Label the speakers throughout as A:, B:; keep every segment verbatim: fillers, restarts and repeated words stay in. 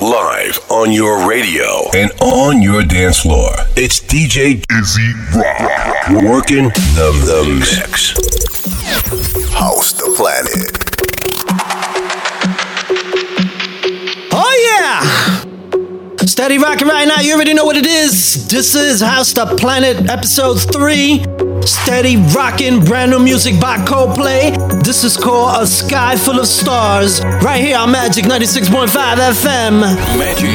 A: Live on your radio and on your dance floor. It's D J Izzy Rock. Working the, the mix. House the Planet.
B: Oh yeah! Steady rocking right now. You already know what it is. This is House the Planet episode three. Steady rocking, brand new music by Coldplay. This is called A Sky Full of Stars. Right here on Magic ninety-six point five F M.
A: Magic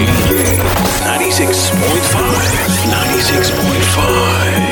A: ninety-six point five. ninety-six point five.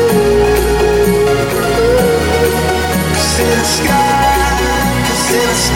C: In the sky,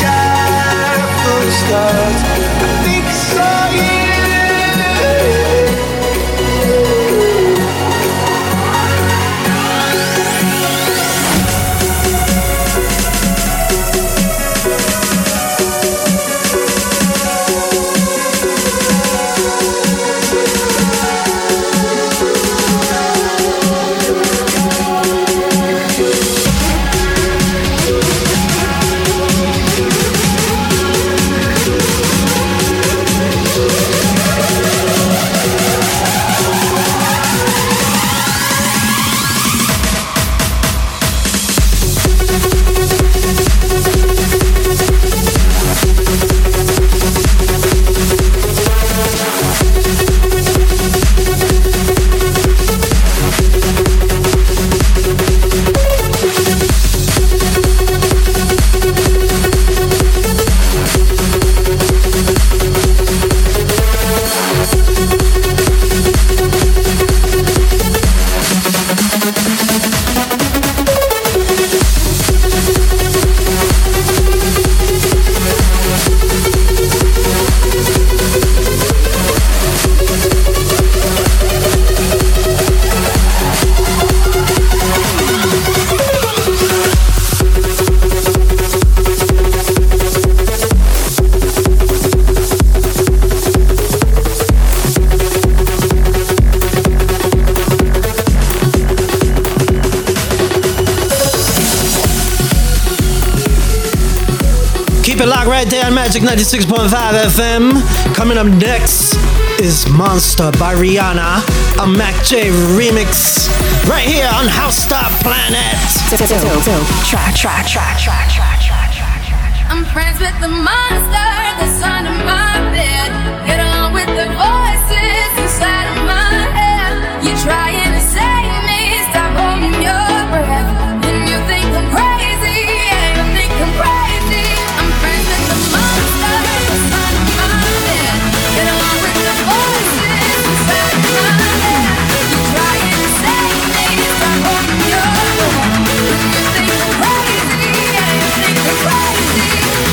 B: Keep it locked right there on Magic ninety-six point five F M. Coming up next is Monster by Rihanna, a Mac J remix, right here on House Stop Planet.
C: Track, track, track, track, track, track, track.
D: I'm friends with the monster that's under my bed. Get on with the voices inside of my head. You're trying to save me, stop holding your breath. And you think I'm crazy, yeah, you think I'm crazy. I'm friends with the monster that's under my bed. Get on with the voices inside of my head. You're trying to save me, stop holding your breath. And you think I'm crazy, yeah, you think I'm crazy.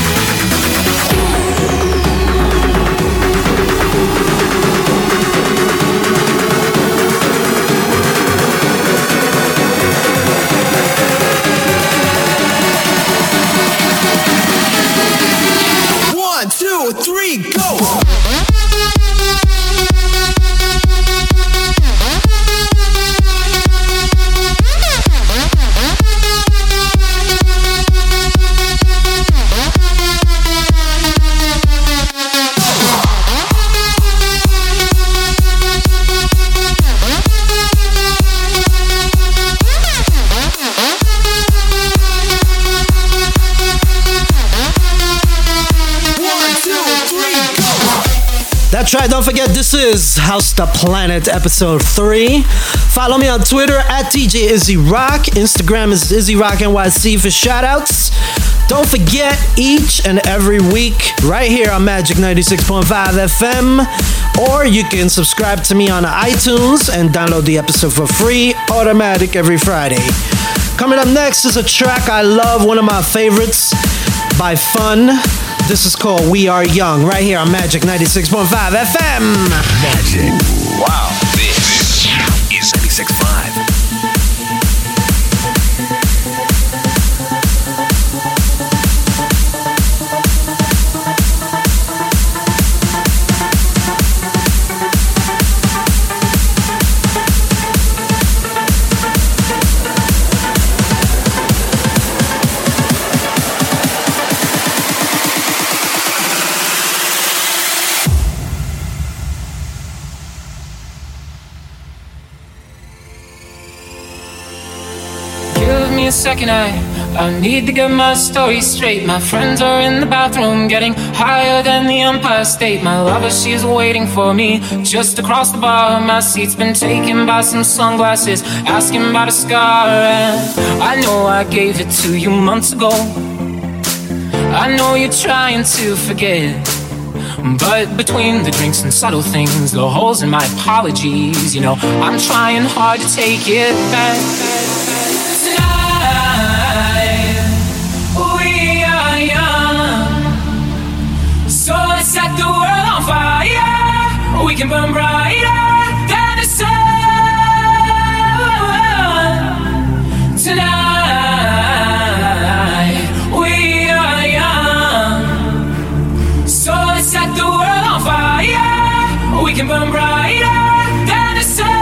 B: One, two, three, go! That's right, don't forget this is House the Planet episode three. Follow me on Twitter at D J Izzy Rock. Instagram is Izzy Rock N Y C for shoutouts. Don't forget each and every week right here on Magic ninety-six point five F M, or you can subscribe to me on iTunes and download the episode for free, automatic every Friday. Coming up next is a track I love, one of my favorites by Fun. This is called We Are Young, right here on Magic ninety-six point five F M.
A: Magic. Wow. This is ninety-six point five.
E: A second, I I need to get my story straight. My friends are in the bathroom getting higher than the Empire State. My lover, she's waiting for me just across the bar. My seat's been taken by some sunglasses, asking about a scar. And I know I gave it to you months ago. I know you're trying to forget, but between the drinks and subtle things, the holes in my apologies, you know, I'm trying hard to take it back. So let's set the world on fire. We can burn brighter than the sun tonight. We are young. So let's set the world on fire. We can burn brighter than the sun.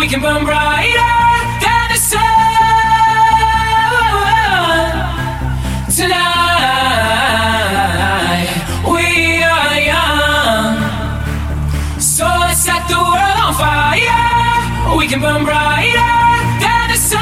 E: can burn brighter than the sun tonight. We are young, so let's set the world on fire. We can burn brighter than the sun.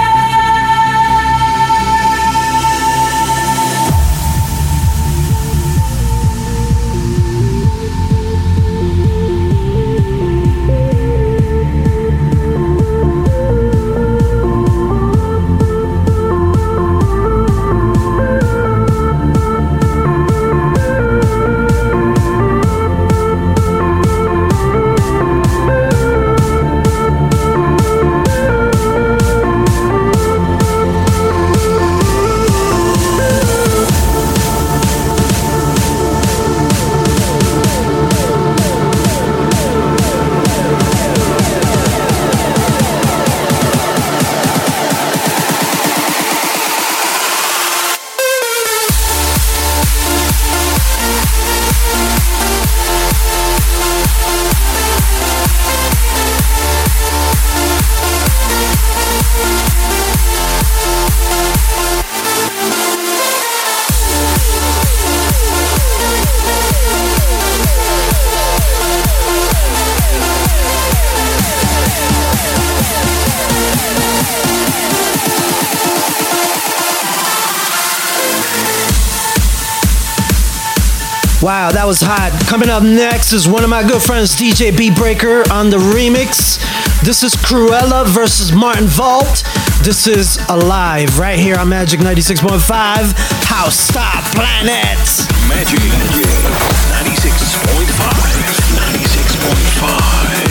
B: Wow, that was hot. Coming up next is one of my good friends, D J Beatbreaker, on the remix. This is Cruella versus Martin Vault. This is Alive, right here on Magic ninety-six point five, House Stop Planet.
A: Magic ninety-six point five. ninety-six point five.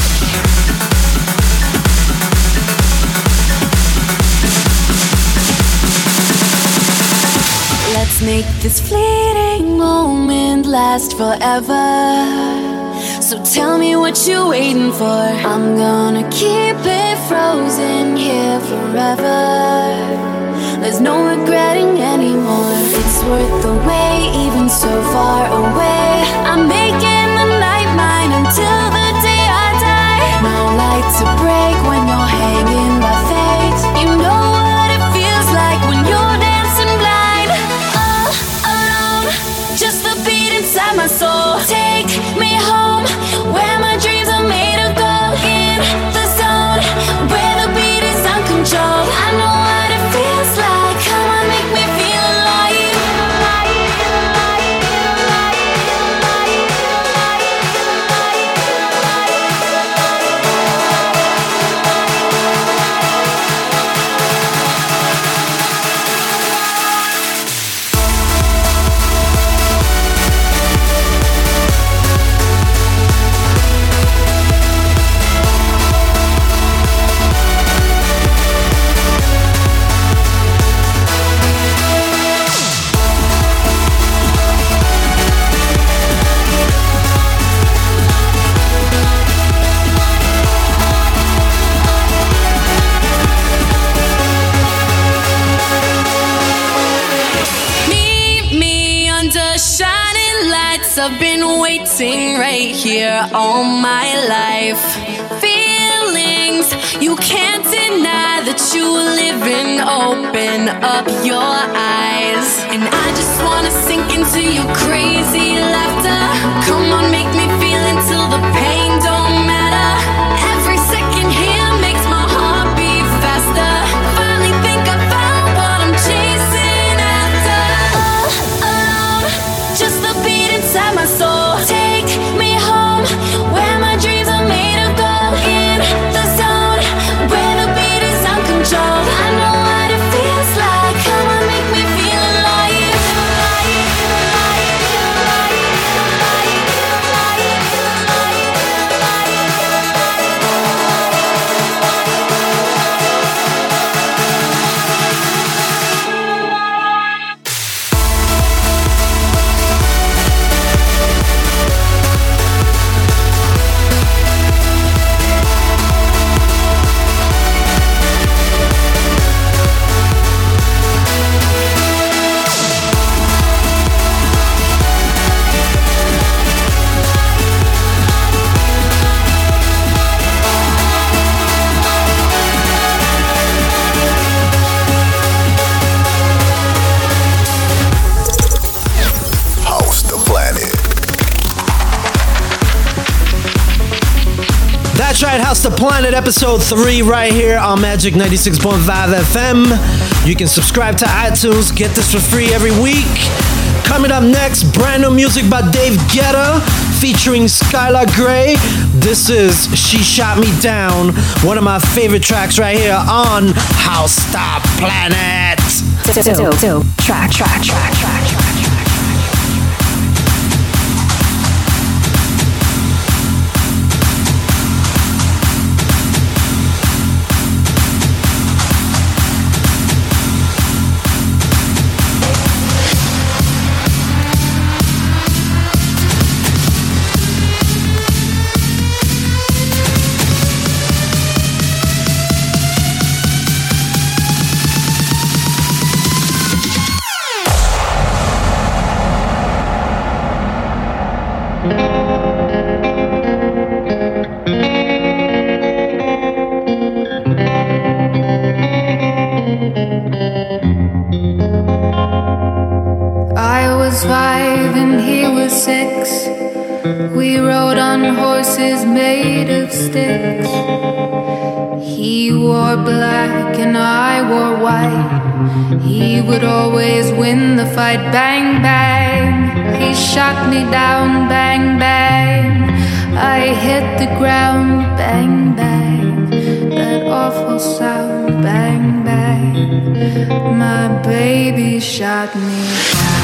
D: Let's make this fleeting moment last forever. So tell me what you're waiting for. I'm gonna keep it frozen here forever. There's no regretting anymore. It's worth the wait, even so far away. I'm making the night mine until the day I die. No light to break when you're hanging by fate. You know what it feels like when you're dancing blind. All alone, just the beat inside my soul. Take me home, where my dreams are made of gold. In the zone, where the beat is uncontrolled. I know what it feels like. Come on, make me feel alive. I've been waiting right here all my life. Feelings you can't deny that you live in. Open up your eyes, and I just wanna sink into your crazy laughter. Come on, make me feel until the pain don't matter. Every second here makes my heart beat faster. Finally think I found what I'm chasing after. All alone, just the beat inside my soul. Take me home, where my dreams are made of gold. In the zone, where the beat is uncontrolled. I know what it feels like. Come on, make me feel alive. Alive, alive, alive.
B: That's right, House the Planet episode three right here on Magic ninety-six point five F M. You can subscribe to iTunes, get this for free every week. Coming up next, brand new music by Dave Guetta featuring Skylar Grey. This is She Shot Me Down, one of my favorite tracks right here on House the Planet.
C: So, so, so, track, track, track, track, track, track.
F: Five and he was six. We rode on horses made of sticks. He wore black and I wore white. He would always win the fight. Bang, bang. He shot me down. Bang, bang. I hit the ground. Bang, bang. That awful sound. Bang, bang. My baby shot me down.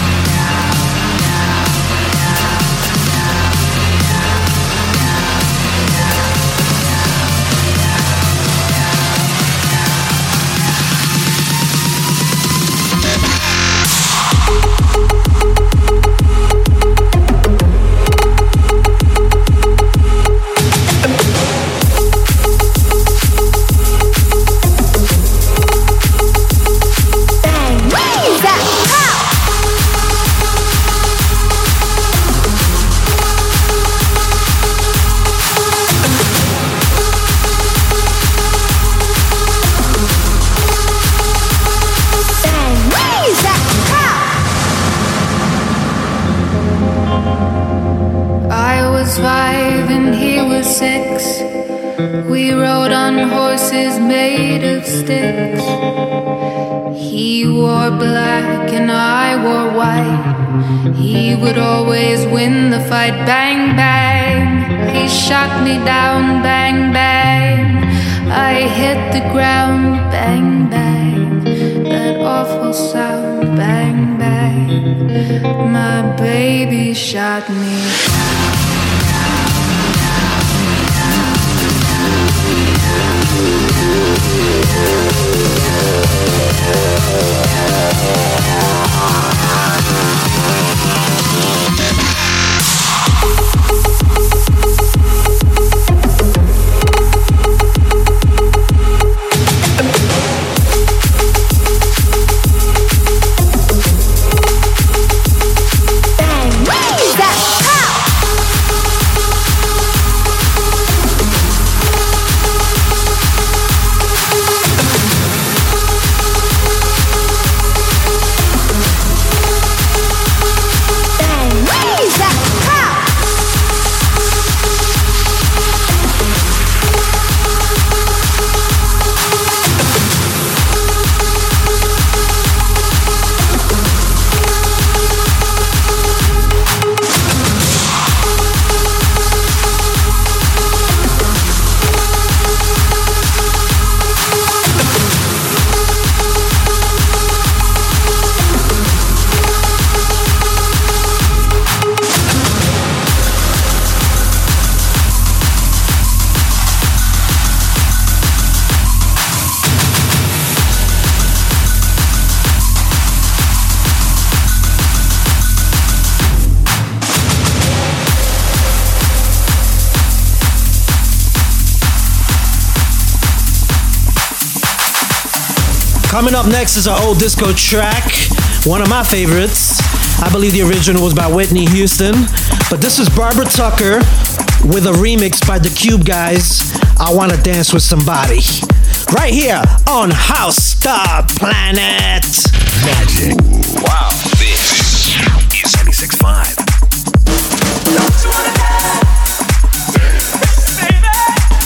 F: Five and he was six. We rode on horses made of sticks. He wore black and I wore white. He would always win the fight. Bang, bang. He shot me down. Bang, bang. I hit the ground. Bang, bang. That awful sound. Bang, bang. My baby shot me down.
B: Coming up next is an old disco track, one of my favorites. I believe the original was by Whitney Houston, but this is Barbara Tucker with a remix by the Cube Guys, I Wanna Dance With Somebody. Right here on House the Planet.
A: Magic. Wow, this is ninety-six point five. Don't you wanna dance? Baby.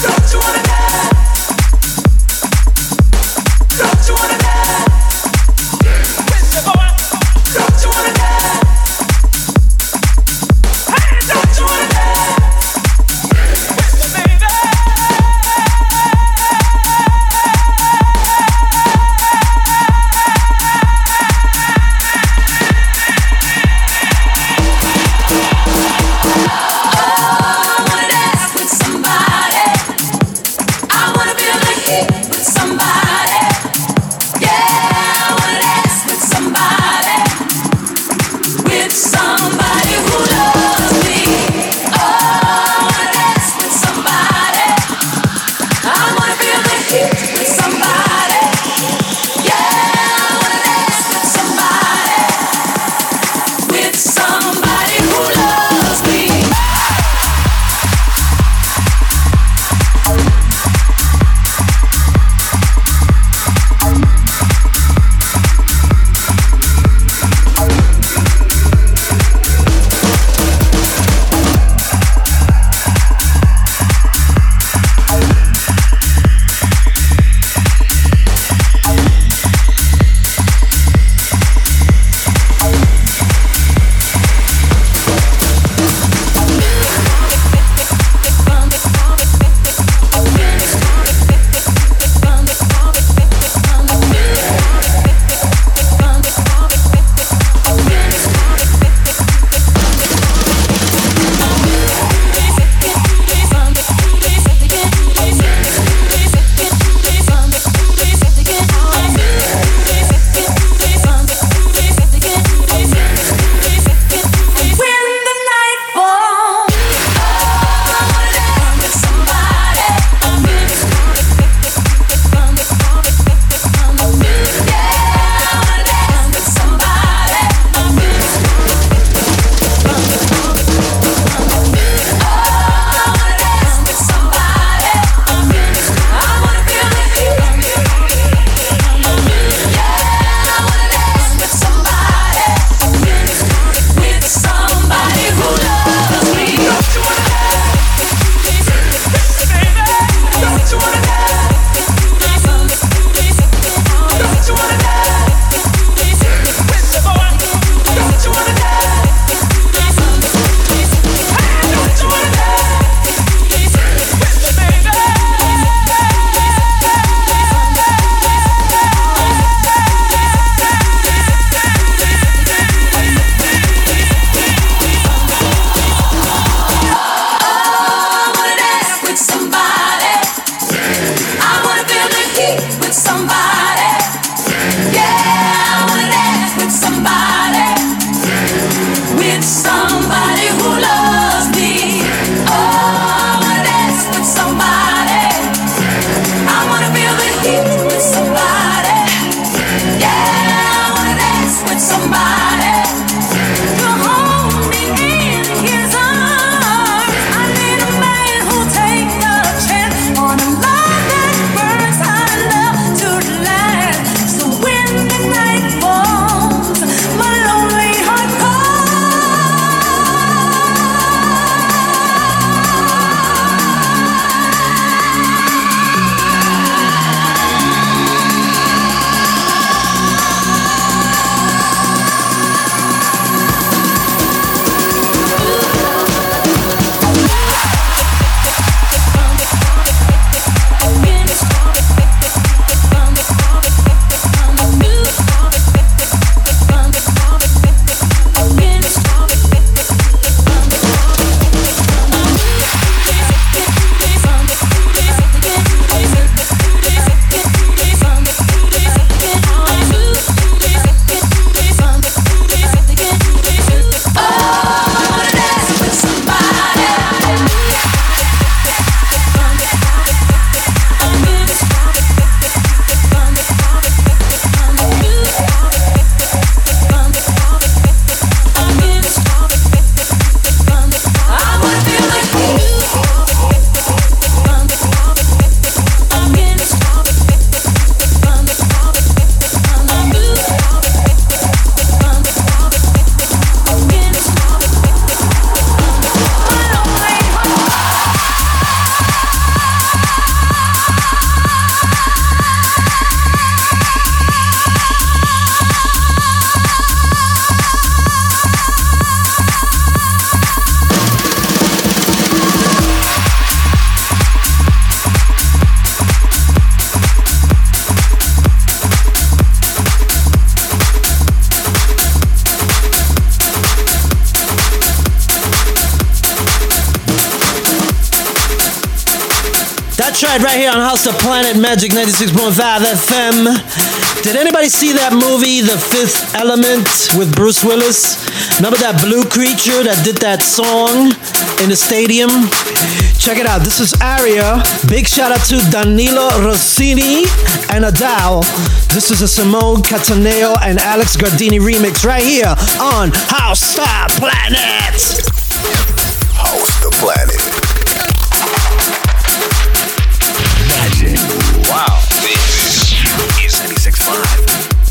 B: That's right, right here on House of Planet Magic ninety-six point five F M. Did anybody see that movie, The Fifth Element, with Bruce Willis? Remember that blue creature that did that song in the stadium? Check it out. This is Aria. Big shout out to Danilo Rossini and Adele. This is a Simone Cataneo and Alex Gardini remix right here on House of Planet.
A: House of Planet. Magic. Wow. This is ninety-six point five.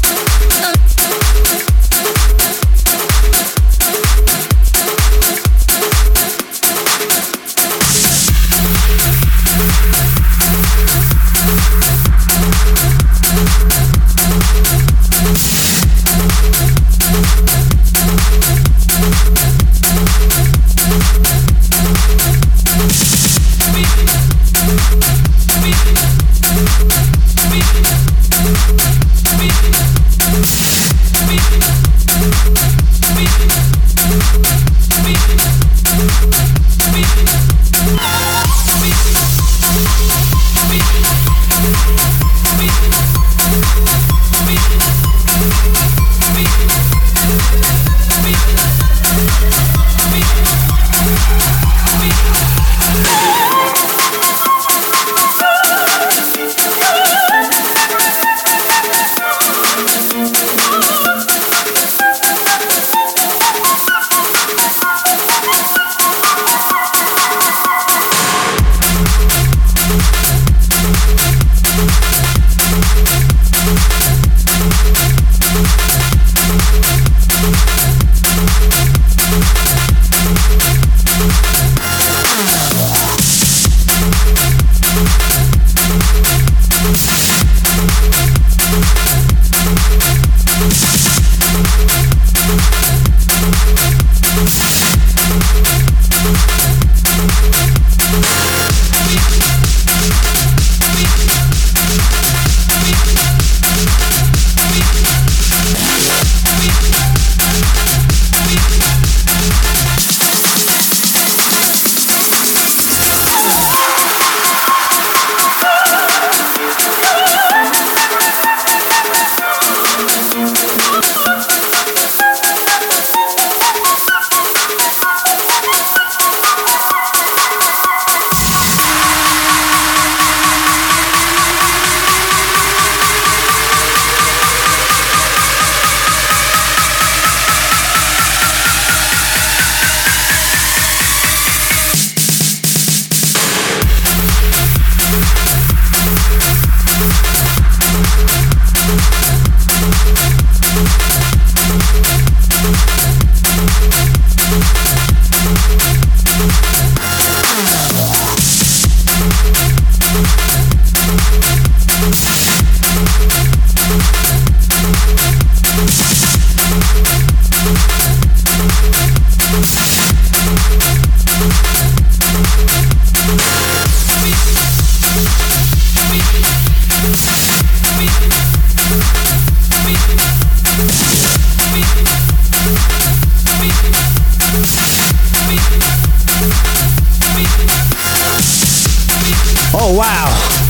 B: Oh, wow.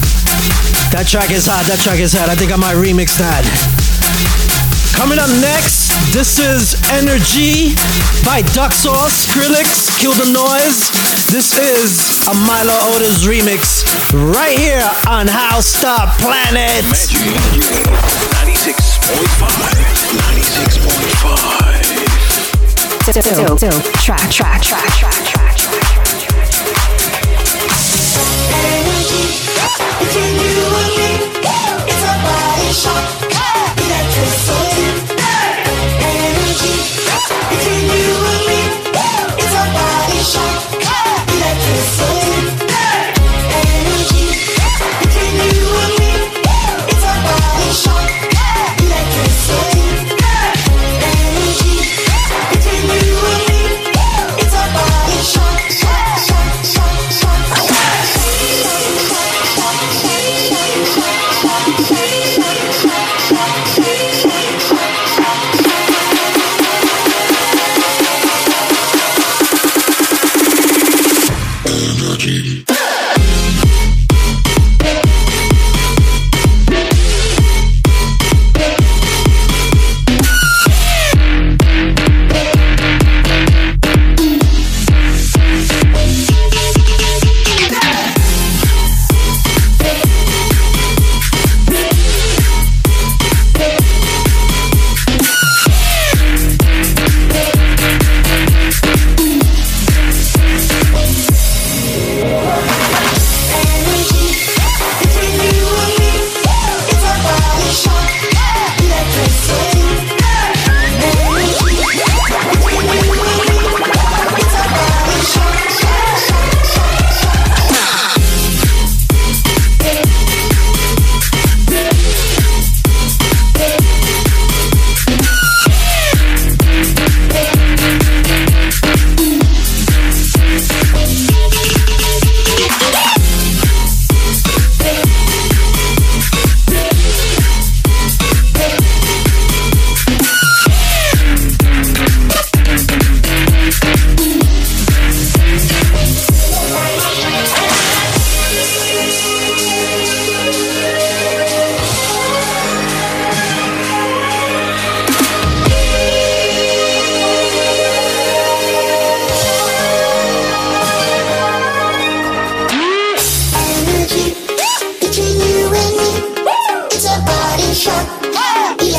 B: That track is hot. That track is hot. I think I might remix that. Coming up next, this is Energy by Duck Sauce, Skrillex, Kill the Noise. This is a Milo Otis remix right here on House of Planet.
A: Magic ninety-six point five. ninety-six point five.
C: Still, still, track, track, track, track, track, track, track, track.
G: Energy, between you and me, it's a body shot, electricity. Energy, between you and me, it's a body shot, electricity. Energy, between you and me, it's a body shot, electricity. Energy, between you and me, it's a body shot, shot, shot, shot, shot.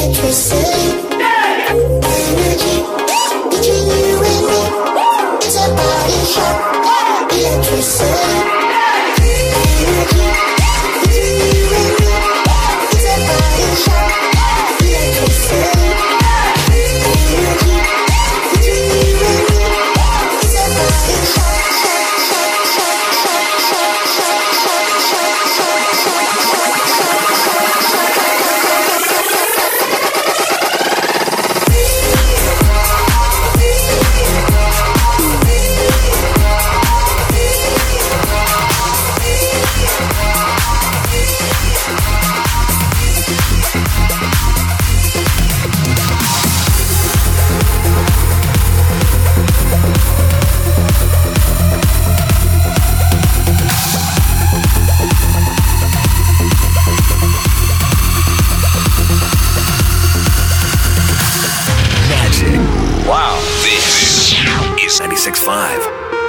G: electricity, energy between you and me. It's a body shot, electricity, energy between you and me. It's a body shot, electricity, energy between you and me. It's a body shot, shot, shot, shot, shot, shot, shot, shot, shot, shot, shot,
A: Wow, this is ninety-six point five.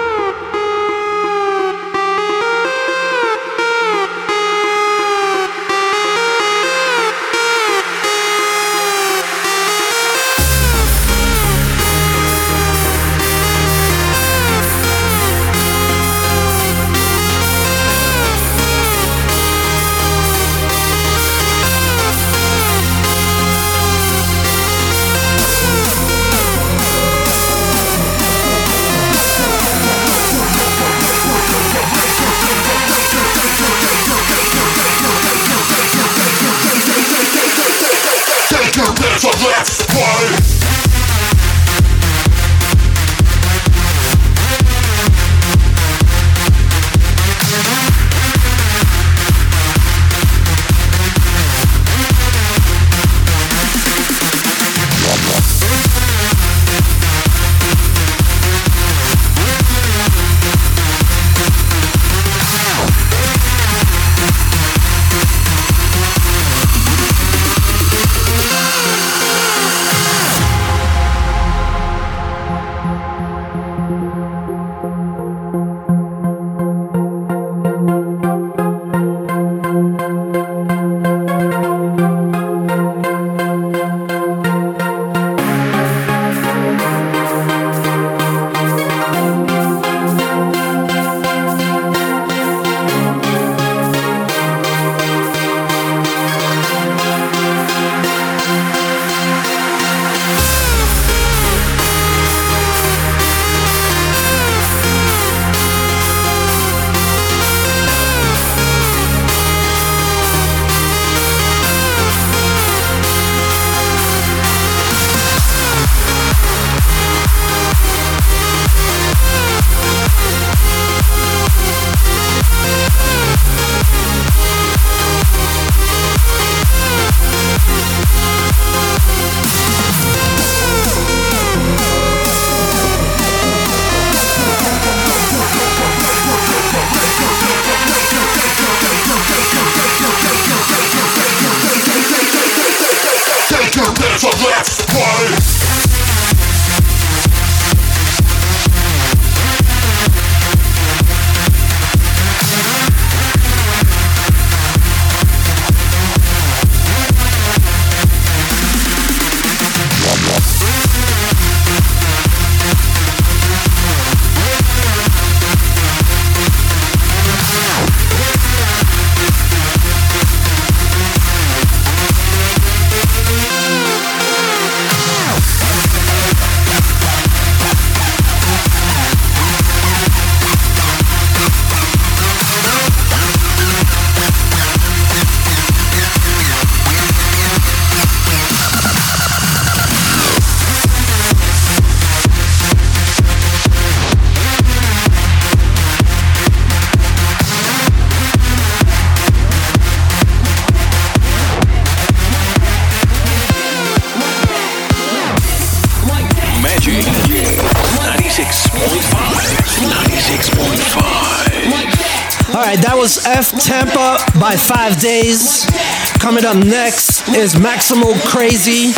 B: Alright, that was F Tampa by Five Days. Coming up next is Maximal Crazy,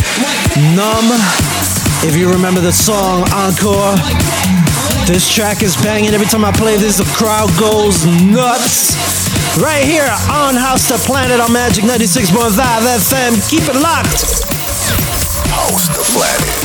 B: Numb. If you remember the song Encore, this track is banging. Every time I play this, the crowd goes nuts. Right here on House to Planet on Magic ninety-six point five F M. Keep it locked.
A: House the Planet.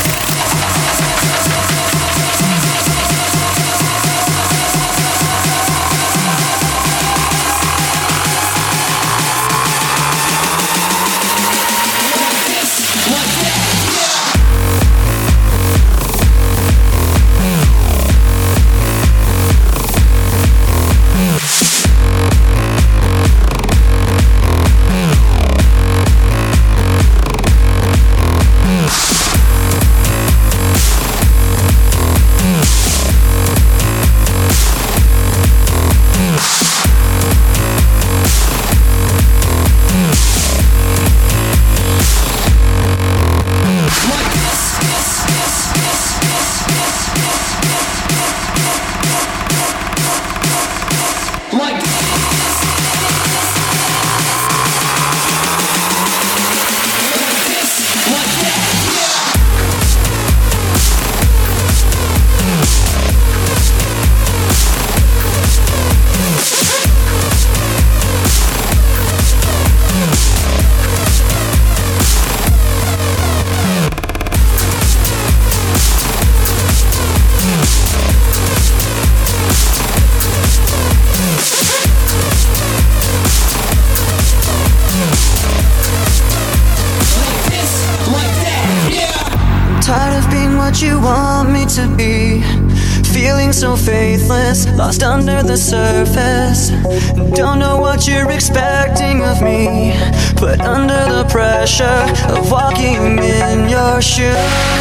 H: So faithless, lost under the surface. Don't know what you're expecting of me, put under the pressure of walking in your shoes.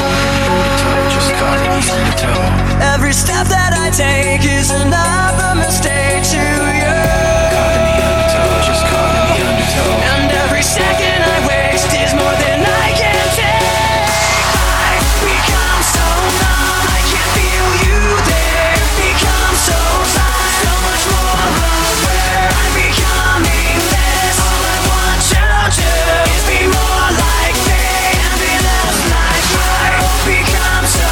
H: Every step that I take is another mistake to you. And every second I waste is more than I can take. I become so numb, I can't feel you there. Become so blind, so much more aware. I'm becoming less. All I want to do is be more like me and be less like her. Become so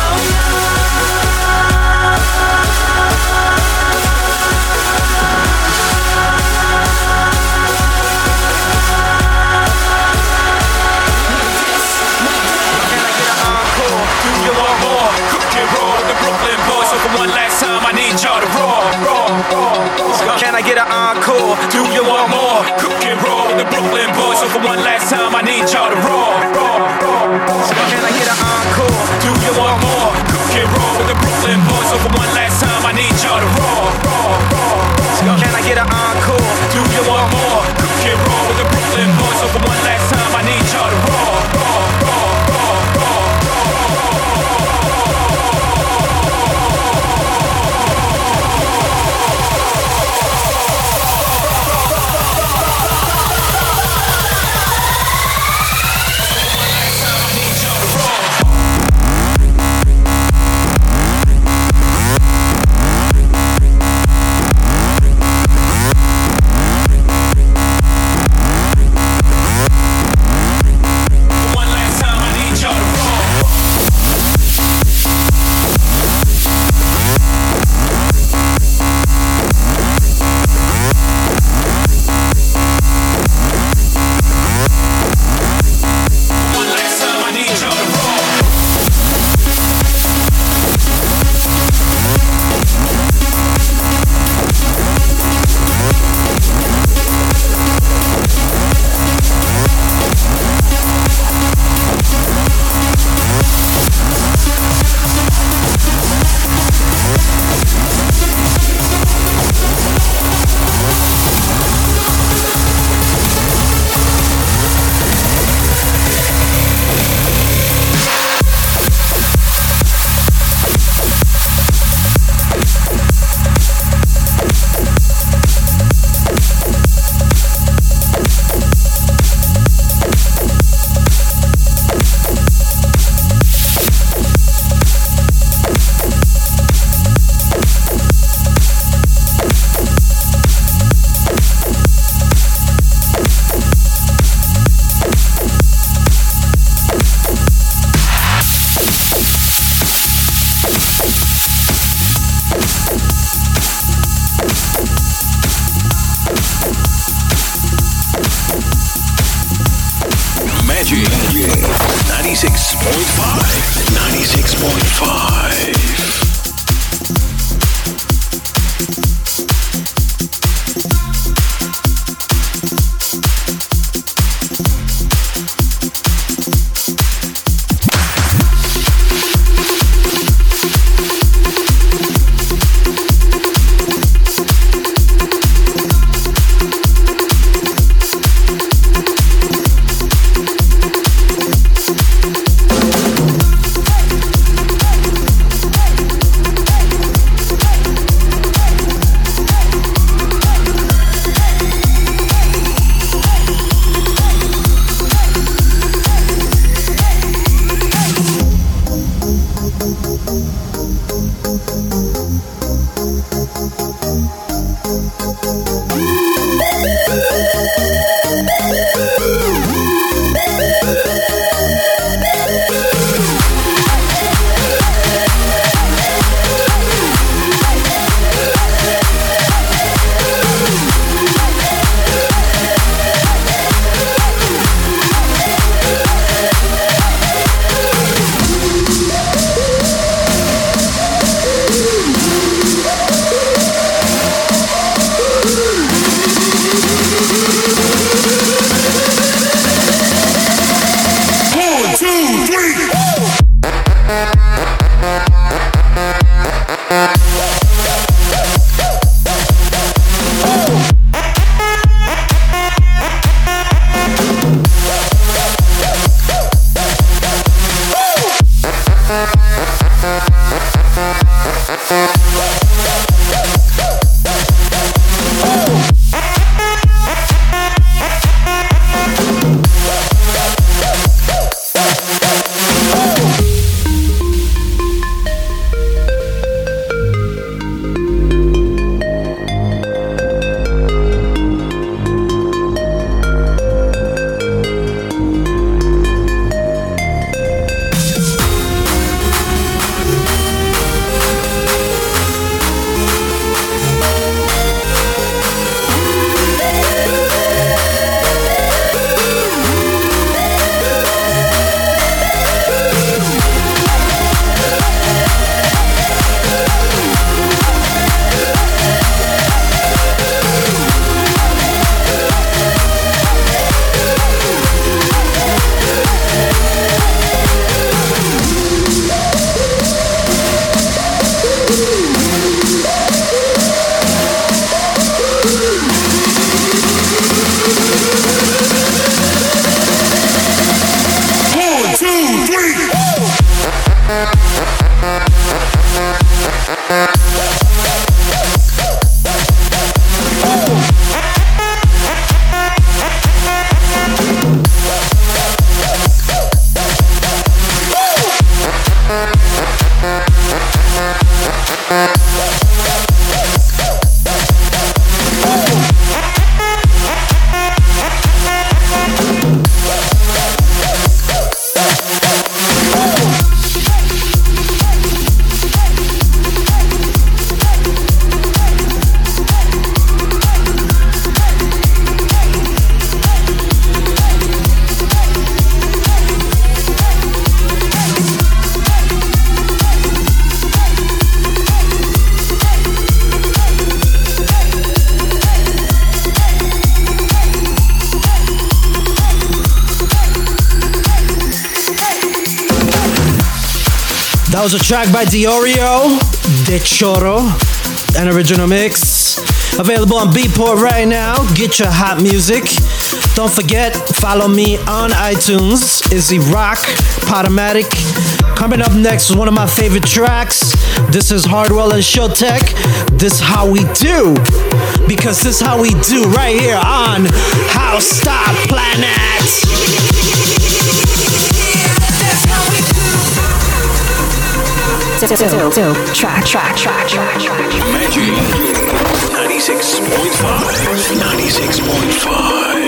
I: Can I get an encore? Do you want more? Cook and roll with the Brooklyn boys. So for one last time, I need y'all to roll. Can I get an encore? Do you want more? Cook and roll with the Brooklyn boys. So for one last time, I need y'all to roll. Can I get an encore? Do you want more? Cook and roll with the Brooklyn boys. So for one last time, I need y'all to roll.
A: ninety-six point five. ninety-six point five.
B: That was a track by Diorio, De Choro, an original mix. Available on Beatport right now. Get your hot music. Don't forget, follow me on iTunes. Izzy Rock, Podomatic. Coming up next is one of my favorite tracks. This is Hardwell and Showtek. This How We Do. Because this how we do right here on House Stop Planet.
C: So, so, so, track, track, track, track, track.
A: Magic ninety-six point five. ninety-six point five.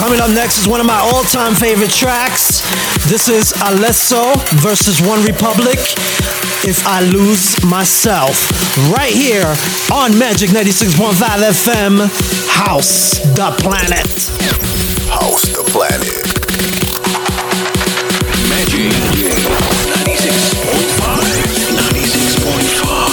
B: Coming up next is one of my all-time favorite tracks. This is Alesso versus One Republic, If I Lose Myself. Right here on Magic ninety-six point five F M, House the Planet.
A: House the Planet. Magic ninety-six point five. ninety-six point five.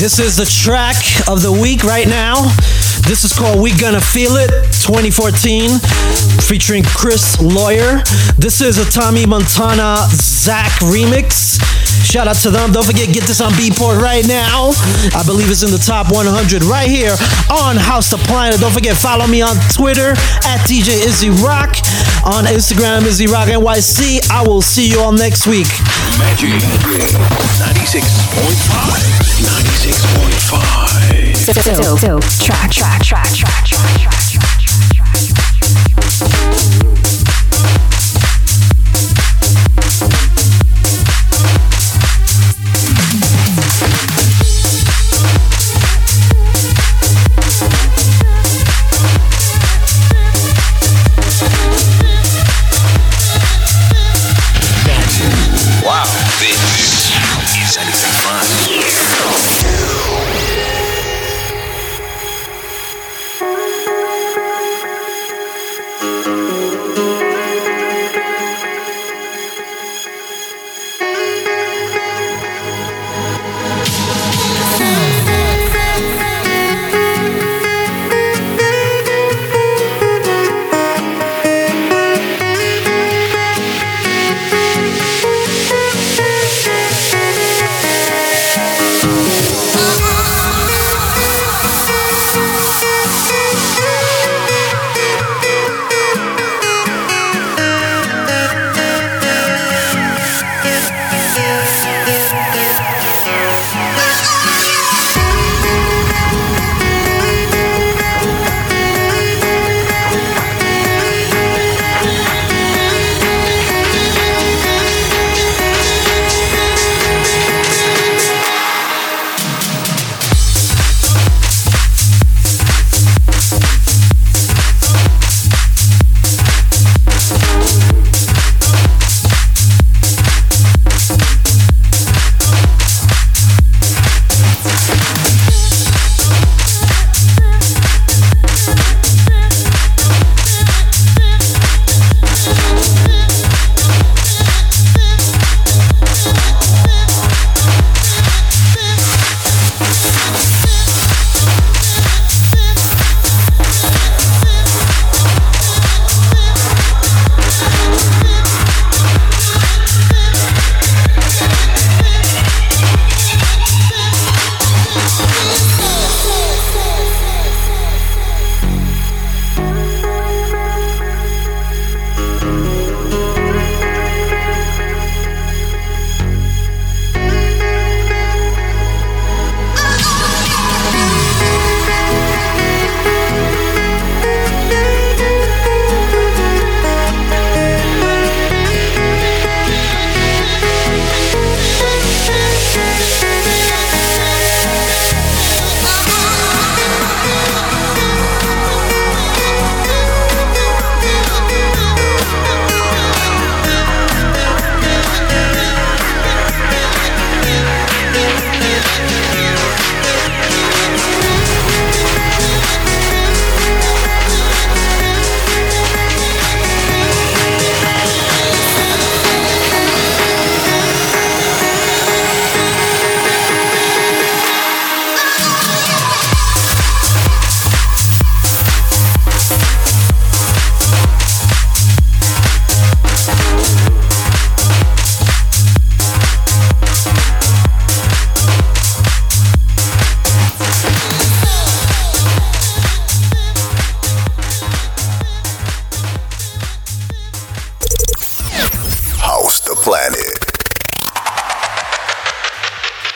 B: This is the track of the week right now. This is called We Gonna Feel It twenty fourteen, featuring Chris Lawyer. This is a Tommy Montana Zach remix. Shout out to them. Don't forget, get this on Beatport right now. I believe it's in the top one hundred right here on House the Planet. Don't forget, follow me on Twitter at D J Izzy Rock. On Instagram, Izzy Rock N Y C. I will see you all next week.
A: Magic ninety-six point five. ninety-six point five.
C: So, so, so, track, track, track, track, track, track, track, track, track.
A: Wow, this is anything fun.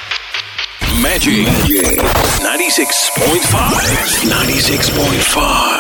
A: Magic ninety-six point five. ninety-six point five.